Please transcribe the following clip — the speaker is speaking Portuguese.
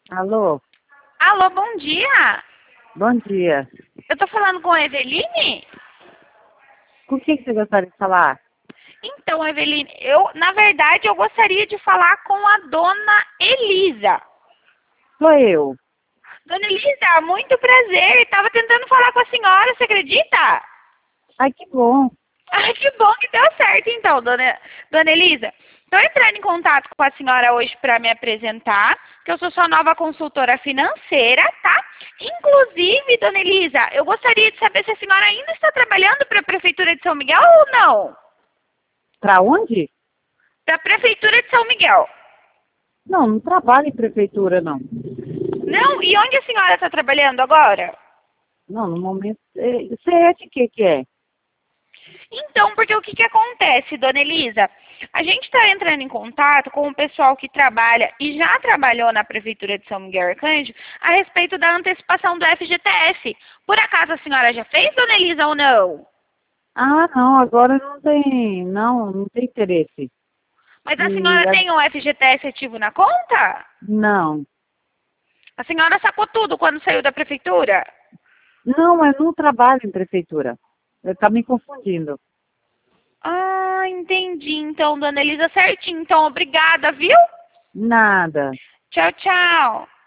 Alô, Alô, bom dia. bom dia. Eu tô falando com a Eveline? Com quem que você gostaria de falar? Então, Eveline, na verdade, eu gostaria de falar com a dona Elisa. Sou eu. Dona Elisa, muito prazer. Tava tentando falar com a senhora, você acredita? Ai, que bom. Ai, que bom que deu certo, então, dona Elisa. Estou entrando em contato com a senhora hoje para me apresentar, que eu sou sua nova consultora financeira, tá? Inclusive, dona Elisa, eu gostaria de saber se a senhora ainda está trabalhando para a Prefeitura de São Miguel ou não? Pra onde? Para a Prefeitura de São Miguel. Não, não trabalho em prefeitura, não. Não? E onde a senhora está trabalhando agora? Não, no momento... Você é de que é? Então, porque o que que acontece, dona Elisa? A gente está entrando em contato com o pessoal que trabalha e já trabalhou na Prefeitura de São Miguel Arcanjo a respeito da antecipação do FGTS. Por acaso a senhora já fez, dona Elisa, ou não? Ah, não, agora não tem... Não tem interesse. Mas a E... senhora tem um FGTS ativo na conta? Não. A senhora sacou tudo quando saiu da Prefeitura? Não, eu não trabalho em prefeitura. Tá me confundindo. Ah, entendi. Então, dona Elisa, certinho. Então, obrigada, viu? Nada. Tchau, tchau.